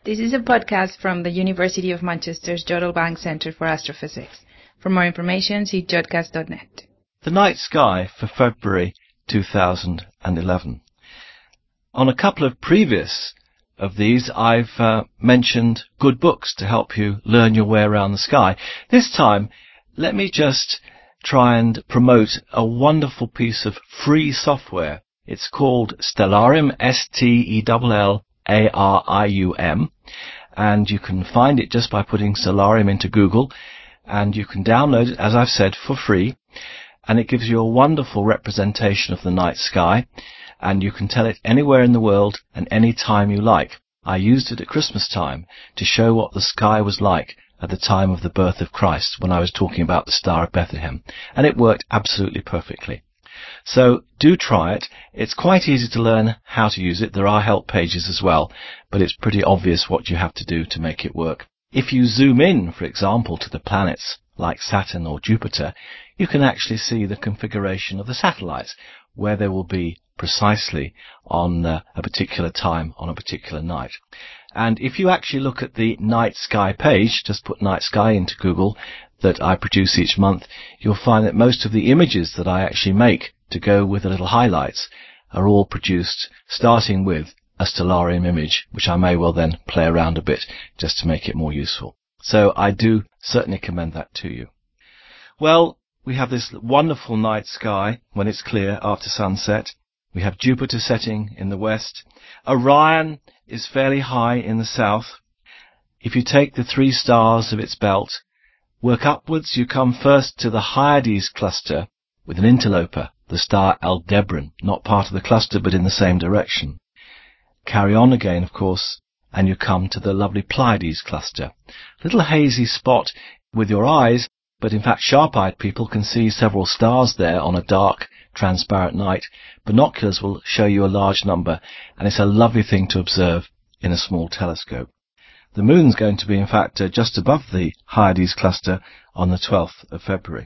This is a podcast from the University of Manchester's Jodrell Bank Centre for Astrophysics. For more information, see jodcast.net. The night sky for February 2011. On a couple of previous of these, I've mentioned good books to help you learn your way around the sky. This time, let me just try and promote a wonderful piece of free software. It's called Stellarium, Stellarium, and you can find it just by putting Stellarium into Google, and you can download it, as I've said, for free, and it gives you a wonderful representation of the night sky, and you can tell it anywhere in the world and any time you like. I used it at Christmas time to show what the sky was like at the time of the birth of Christ when I was talking about the Star of Bethlehem, and it worked absolutely perfectly. So do try it. It's quite easy to learn how to use it. There are help pages as well, but it's pretty obvious what you have to do to make it work. If you zoom in, for example, to the planets like Saturn or Jupiter, you can actually see the configuration of the satellites, where they will be precisely on a particular time on a particular night. And if you actually look at the night sky page, just put night sky into Google, that I produce each month, you'll find that most of the images that I actually make to go with the little highlights are all produced starting with a Stellarium image, which I may well then play around a bit just to make it more useful. So I do certainly commend that to you. Well, we have this wonderful night sky when it's clear after sunset. We have Jupiter setting in the west. Orion is fairly high in the south. If you take the 3 stars of its belt, work upwards, you come first to the Hyades cluster with an interloper, the star Aldebaran, not part of the cluster but in the same direction. Carry on again, of course, and you come to the lovely Pleiades cluster. Little hazy spot with your eyes, but in fact sharp-eyed people can see several stars there on a dark, transparent night. Binoculars will show you a large number, and it's a lovely thing to observe in a small telescope. The moon's going to be, in fact, just above the Hyades cluster on the 12th of February.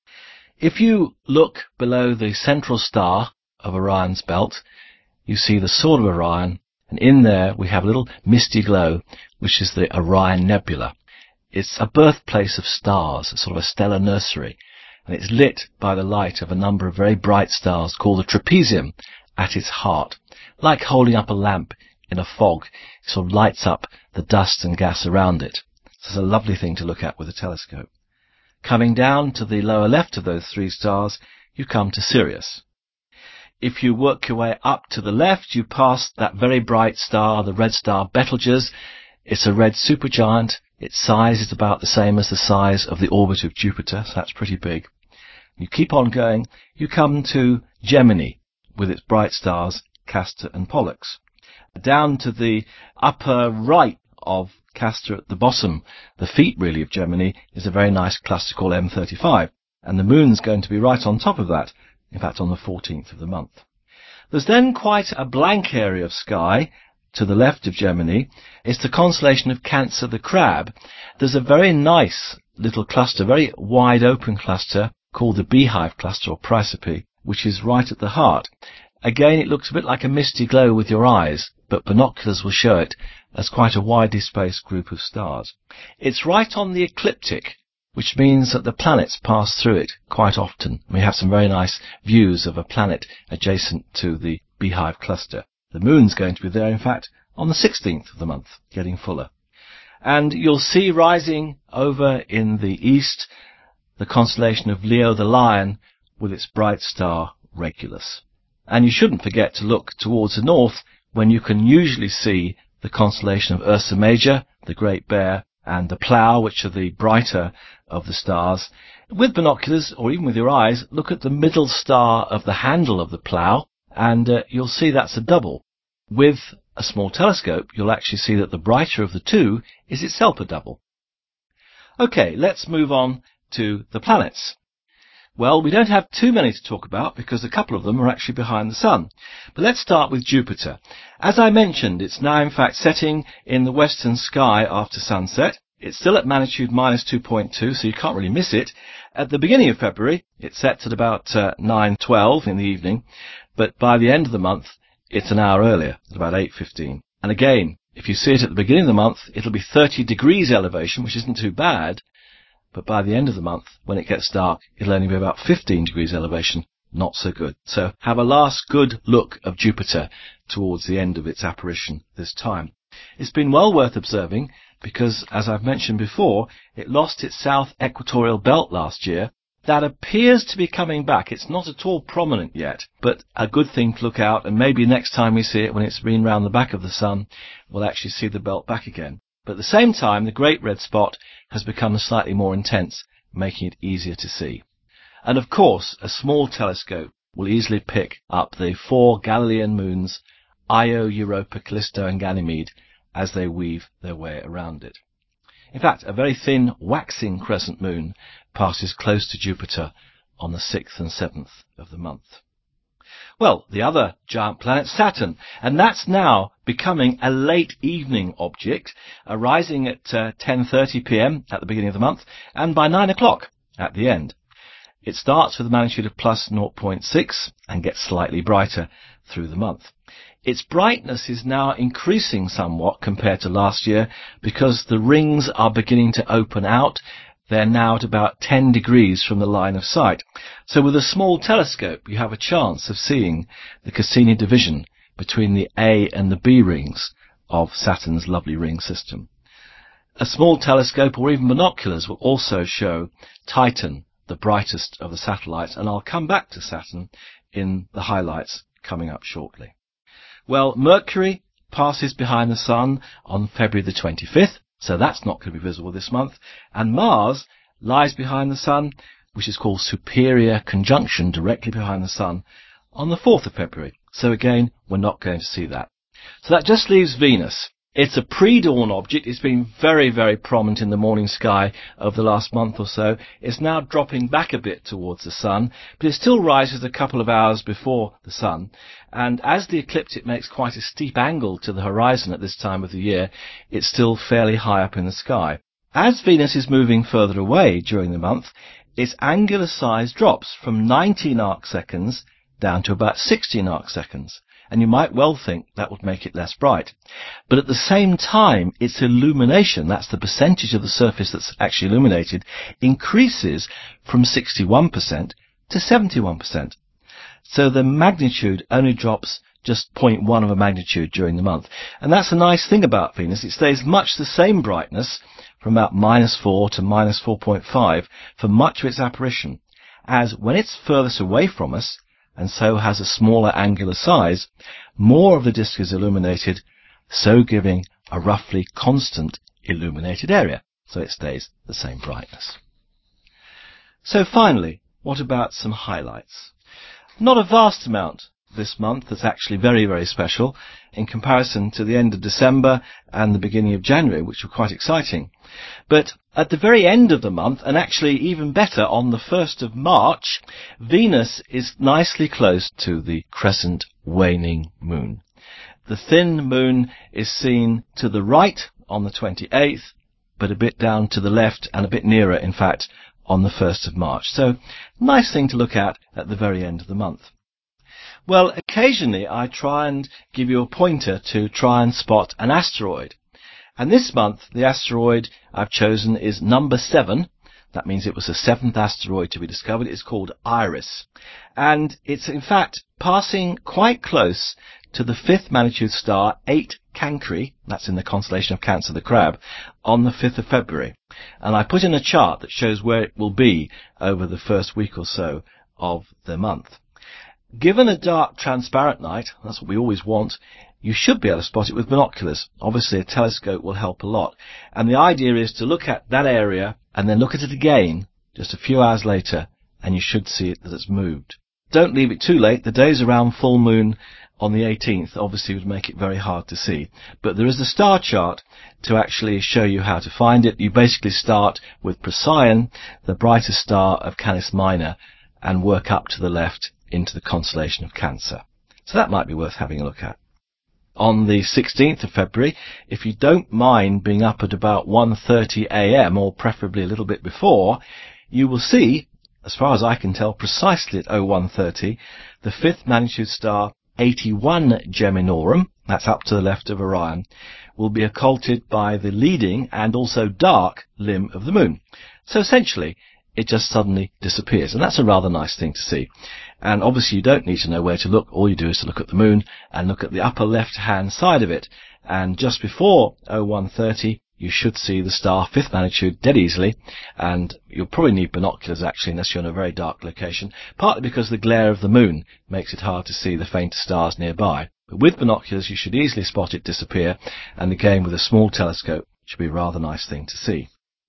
If you look below the central star of Orion's belt, you see the Sword of Orion, and in there we have a little misty glow, which is the Orion Nebula. It's a birthplace of stars, a sort of a stellar nursery, and it's lit by the light of a number of very bright stars called the trapezium at its heart. Like holding up a lamp in a fog, it sort of lights up the dust and gas around it. So it's a lovely thing to look at with a telescope. Coming down to the lower left of those 3 stars, you come to Sirius. If you work your way up to the left, you pass that very bright star, the red star Betelgeuse. It's a red supergiant. Its size is about the same as the size of the orbit of Jupiter, so that's pretty big. You keep on going, you come to Gemini with its bright stars Castor and Pollux. Down to the upper right of Castor at the bottom, the feet really of Gemini, is a very nice cluster called M35, and the moon's going to be right on top of that, in fact on the 14th of the month. There's then quite a blank area of sky to the left of Gemini. It's the constellation of Cancer the Crab. There's a very nice little cluster, very wide open cluster, called the Beehive cluster or Chrysope, which is right at the heart. Again, it looks a bit like a misty glow with your eyes, but binoculars will show it as quite a widely spaced group of stars. It's right on the ecliptic, which means that the planets pass through it quite often. We have some very nice views of a planet adjacent to the Beehive cluster. The moon's going to be there, in fact, on the 16th of the month, getting fuller. And you'll see rising over in the east the constellation of Leo the Lion with its bright star Regulus. And you shouldn't forget to look towards the north when you can usually see the constellation of Ursa Major, the Great Bear, and the Plough, which are the brighter of the stars. With binoculars, or even with your eyes, look at the middle star of the handle of the Plough, and you'll see that's a double. With a small telescope, you'll actually see that the brighter of the two is itself a double. Okay, let's move on to the planets. Well, we don't have too many to talk about because a couple of them are actually behind the Sun. But let's start with Jupiter. As I mentioned, it's now in fact setting in the western sky after sunset. It's still at magnitude -2.2, so you can't really miss it. At the beginning of February, it sets at about 9:12 in the evening, but by the end of the month, it's an hour earlier, at about 8:15. And again, If you see it at the beginning of the month, it'll be 30 degrees elevation, which isn't too bad, but by the end of the month, when it gets dark, it'll only be about 15 degrees elevation. Not so good. So have a last good look of Jupiter towards the end of its apparition this time. It's been well worth observing because, as I've mentioned before, it lost its south equatorial belt last year. That appears to be coming back. It's not at all prominent yet, but a good thing to look out, and maybe next time we see it, when it's been round the back of the sun, we'll actually see the belt back again. But at the same time, the great red spot has become slightly more intense, making it easier to see. And of course, a small telescope will easily pick up the 4 Galilean moons, Io, Europa, Callisto and Ganymede, as they weave their way around it. In fact, a very thin waxing crescent moon passes close to Jupiter on the 6th and 7th of the month. Well, the other giant planet, Saturn, and that's now becoming a late evening object, arising at 10:30 p.m. at the beginning of the month, and by 9 o'clock at the end. It starts with a magnitude of plus 0.6 and gets slightly brighter through the month. Its brightness is now increasing somewhat compared to last year because the rings are beginning to open out. They're now at about 10 degrees from the line of sight. So with a small telescope, you have a chance of seeing the Cassini division between the A and the B rings of Saturn's lovely ring system. A small telescope or even binoculars will also show Titan, the brightest of the satellites, and I'll come back to Saturn in the highlights coming up shortly. Well, Mercury passes behind the Sun on February the 25th, so that's not going to be visible this month, and Mars lies behind the Sun, which is called superior conjunction, directly behind the Sun, on the 4th of February. So again, we're not going to see that. So that just leaves Venus. It's a pre-dawn object. It's been very, very prominent in the morning sky over the last month or so. It's now dropping back a bit towards the Sun, but it still rises a couple of hours before the Sun. And as the ecliptic makes quite a steep angle to the horizon at this time of the year, it's still fairly high up in the sky. As Venus is moving further away during the month, its angular size drops from 19 arcseconds down to about 16 arcseconds. And you might well think that would make it less bright. But at the same time, its illumination, that's the percentage of the surface that's actually illuminated, increases from 61% to 71%. So the magnitude only drops just 0.1 of a magnitude during the month. And that's a nice thing about Venus. It stays much the same brightness from about -4 to -4.5 for much of its apparition, as when it's furthest away from us, and so has a smaller angular size, more of the disk is illuminated, so giving a roughly constant illuminated area, so it stays the same brightness. So finally, what about some highlights? Not a vast amount this month that's actually very, very special in comparison to the end of December and the beginning of January, which were quite exciting. But at the very end of the month, and actually even better on the 1st of March, Venus is nicely close to the crescent waning moon. The thin moon is seen to the right on the 28th, but a bit down to the left and a bit nearer, in fact, on the 1st of March. So, nice thing to look at the very end of the month. Well, occasionally I try and give you a pointer to try and spot an asteroid. And this month, the asteroid I've chosen is number 7. That means it was the 7th asteroid to be discovered. It's called Iris. And it's, in fact, passing quite close to the 5th magnitude star, 8 Cancri, that's in the constellation of Cancer the Crab, on the 5th of February. And I put in a chart that shows where it will be over the first week or so of the month. Given a dark, transparent night, that's what we always want, you should be able to spot it with binoculars. Obviously, a telescope will help a lot. And the idea is to look at that area and then look at it again just a few hours later, and you should see it that it's moved. Don't leave it too late. The days around full moon on the 18th obviously would make it very hard to see. But there is a star chart to actually show you how to find it. You basically start with Procyon, the brightest star of Canis Minor, and work up to the left into the constellation of Cancer. So that might be worth having a look at. On the 16th of February, if you don't mind being up at about 1:30 a.m. or preferably a little bit before, you will see, as far as I can tell, precisely at 01:30, the 5th magnitude star 81 Geminorum, that's up to the left of Orion, will be occulted by the leading and also dark limb of the moon. So essentially, it just suddenly disappears, and that's a rather nice thing to see. And obviously you don't need to know where to look. All you do is to look at the moon and look at the upper left-hand side of it. And just before 0130, you should see the star 5th magnitude dead easily, and you'll probably need binoculars actually unless you're in a very dark location, partly because the glare of the moon makes it hard to see the fainter stars nearby. But with binoculars you should easily spot it disappear, and again with a small telescope it should be a rather nice thing to see.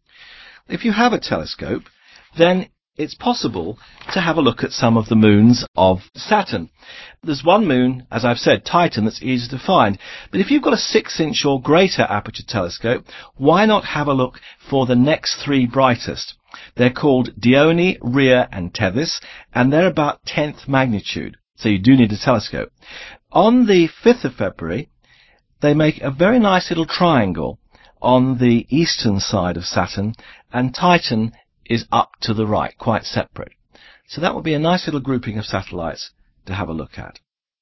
If you have a telescope, then it's possible to have a look at some of the moons of Saturn. There's one moon, as I've said, Titan, that's easy to find. But if you've got a 6-inch or greater aperture telescope, why not have a look for the next 3 brightest? They're called Dione, Rhea and Tethys, and they're about 10th magnitude. So you do need a telescope. On the 5th of February, they make a very nice little triangle on the eastern side of Saturn, and Titan is up to the right, quite separate. So that would be a nice little grouping of satellites to have a look at.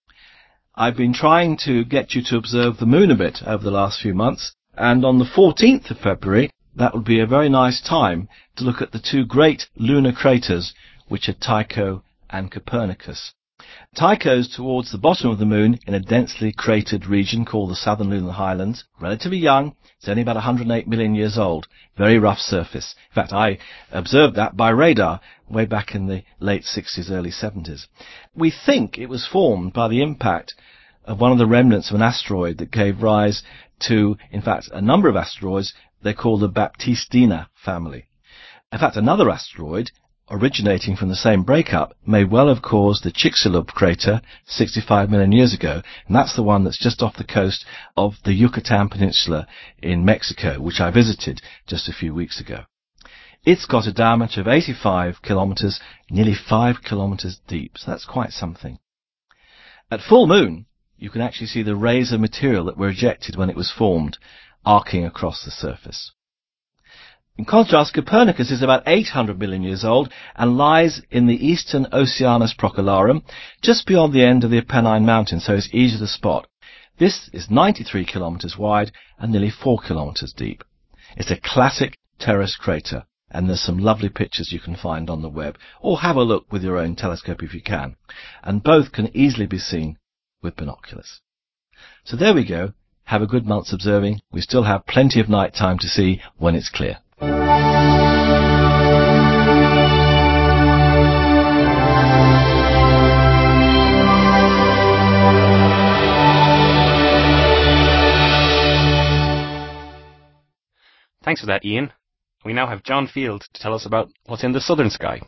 I've been trying to get you to observe the moon a bit over the last few months, and on the 14th of February, that would be a very nice time to look at the 2 great lunar craters, which are Tycho and Copernicus. Tycho's towards the bottom of the moon in a densely cratered region called the Southern Lunar Highlands, relatively young. It's only about 108 million years old. Very rough surface. In fact, I observed that by radar way back in the late 60s, early 70s. We think it was formed by the impact of one of the remnants of an asteroid that gave rise to, in fact, a number of asteroids they're called the Baptistina family. In fact, another asteroid originating from the same breakup may well have caused the Chicxulub crater 65 million years ago, and that's the one that's just off the coast of the Yucatan Peninsula in Mexico, which I visited just a few weeks ago. It's got a diameter of 85 kilometers, nearly 5 kilometers deep, so that's quite something. At full moon, you can actually see the rays of material that were ejected when it was formed, arcing across the surface. In contrast, Copernicus is about 800 million years old and lies in the eastern Oceanus Procellarum, just beyond the end of the Apennine Mountains, so it's easy to spot. This is 93 kilometers wide and nearly 4 kilometers deep. It's a classic terrace crater, and there's some lovely pictures you can find on the web, or have a look with your own telescope if you can. And both can easily be seen with binoculars. So there we go. Have a good month's observing. We still have plenty of night time to see when it's clear. Thanks for that, Ian. We now have John Field to tell us about what's in the southern sky.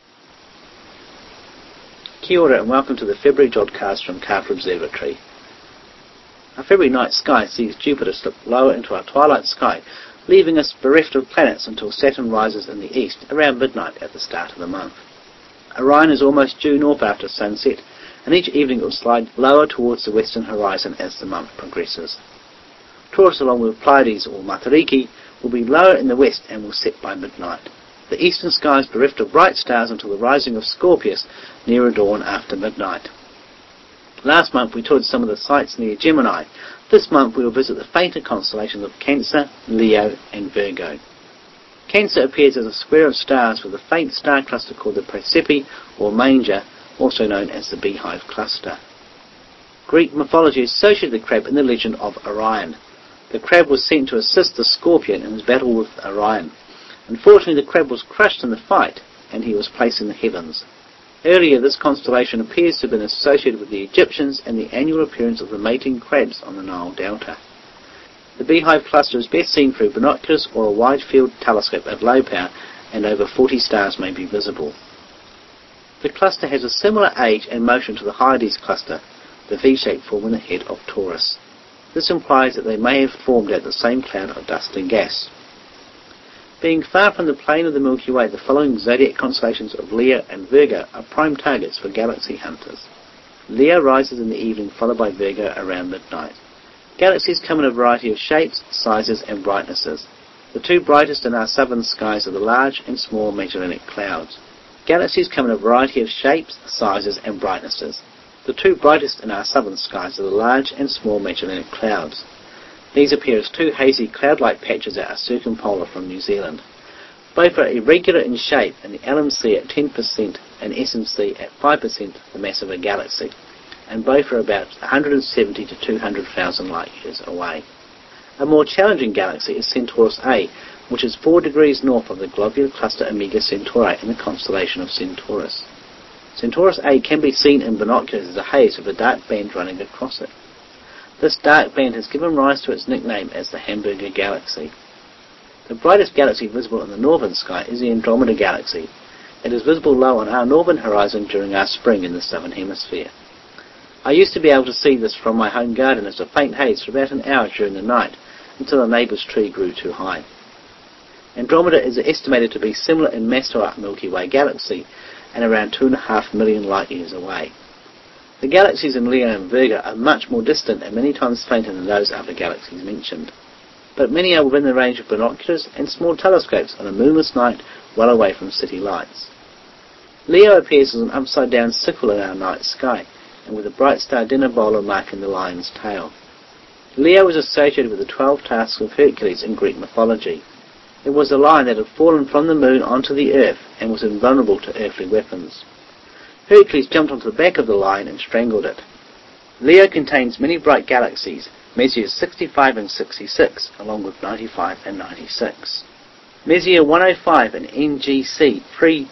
Kia ora and welcome to the February Jodcast from Carter Observatory. Our February night sky sees Jupiter slip lower into our twilight sky, leaving us bereft of planets until Saturn rises in the east around midnight at the start of the month. Orion is almost due north after sunset, and each evening it will slide lower towards the western horizon as the month progresses. Taurus, along with Pleiades or Matariki, will be lower in the west and will set by midnight. The eastern sky is bereft of bright stars until the rising of Scorpius nearer dawn after midnight. Last month we toured some of the sites near Gemini. This month we will visit the fainter constellations of Cancer, Leo and Virgo. Cancer appears as a square of stars with a faint star cluster called the Praesepe or Manger, also known as the Beehive Cluster. Greek mythology associated the crab in the legend of Orion. The crab was sent to assist the scorpion in his battle with Orion. Unfortunately, the crab was crushed in the fight, and he was placed in the heavens. Earlier, this constellation appears to have been associated with the Egyptians and the annual appearance of the mating crabs on the Nile Delta. The Beehive Cluster is best seen through binoculars or a wide-field telescope at low power, and over 40 stars may be visible. The cluster has a similar age and motion to the Hyades cluster, the V-shape forming the head of Taurus. This implies that they may have formed out the same cloud of dust and gas. Being far from the plane of the Milky Way, the following zodiac constellations of Leo and Virgo are prime targets for galaxy hunters. Leo rises in the evening, followed by Virgo around midnight. Galaxies come in a variety of shapes, sizes and brightnesses. The two brightest in our southern skies are the large and small Magellanic Clouds. Galaxies come in a variety of shapes, sizes and brightnesses. The The two brightest in our southern skies are the large and small Magellanic clouds. These appear as two hazy cloud-like patches at our circumpolar from New Zealand. Both are irregular in shape, and the LMC at 10% and SMC at 5% the mass of a galaxy, and both are about 170 to 200,000 light-years away. A more challenging galaxy is Centaurus A, which is 4 degrees north of the globular cluster Omega Centauri in the constellation of Centaurus. Centaurus A can be seen in binoculars as a haze with a dark band running across it. This dark band has given rise to its nickname as the Hamburger Galaxy. The brightest galaxy visible in the northern sky is the Andromeda Galaxy. It is visible low on our northern horizon during our spring in the southern hemisphere. I used to be able to see this from my home garden as a faint haze for about an hour during the night, until a neighbour's tree grew too high. Andromeda is estimated to be similar in mass to our Milky Way galaxy, and around 2.5 million light-years away. The galaxies in Leo and Virgo are much more distant and many times fainter than those other galaxies mentioned. But many are within the range of binoculars and small telescopes on a moonless night well away from city lights. Leo appears as an upside-down sickle in our night sky, and with a bright star Denebola marking the lion's tail. Leo is associated with the 12 tasks of Hercules in Greek mythology. It was a lion that had fallen from the moon onto the earth and was invulnerable to earthly weapons. Hercules jumped onto the back of the lion and strangled it. Leo contains many bright galaxies, Messier 65 and 66, along with 95 and 96. Messier 105 and NGC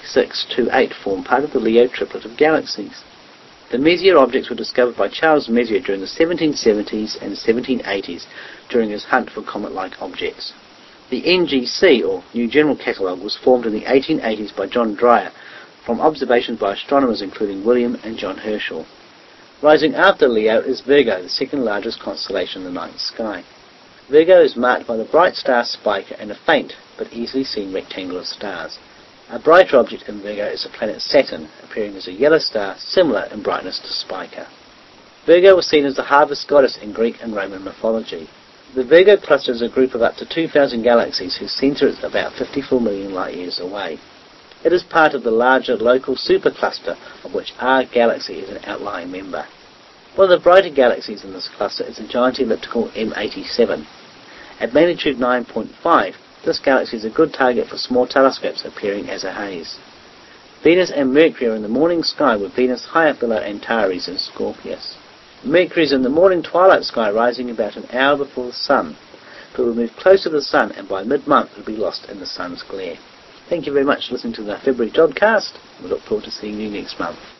3628 form part of the Leo triplet of galaxies. The Messier objects were discovered by Charles Messier during the 1770s and 1780s during his hunt for comet-like objects. The NGC, or New General Catalogue, was formed in the 1880s by John Dreyer from observations by astronomers including William and John Herschel. Rising after Leo is Virgo, the second largest constellation in the night sky. Virgo is marked by the bright star Spica and a faint but easily seen rectangle of stars. A brighter object in Virgo is the planet Saturn, appearing as a yellow star similar in brightness to Spica. Virgo was seen as the harvest goddess in Greek and Roman mythology. The Virgo cluster is a group of up to 2,000 galaxies whose centre is about 54 million light-years away. It is part of the larger local supercluster, of which our galaxy is an outlying member. One of the brighter galaxies in this cluster is the giant elliptical M87. At magnitude 9.5, this galaxy is a good target for small telescopes appearing as a haze. Venus and Mercury are in the morning sky, with Venus high up below Antares and Scorpius. Mercury is in the morning twilight sky, rising about an hour before the Sun, but will move close to the Sun, and by mid-month will be lost in the Sun's glare. Thank you very much for listening to the February Jodcast. We look forward to seeing you next month.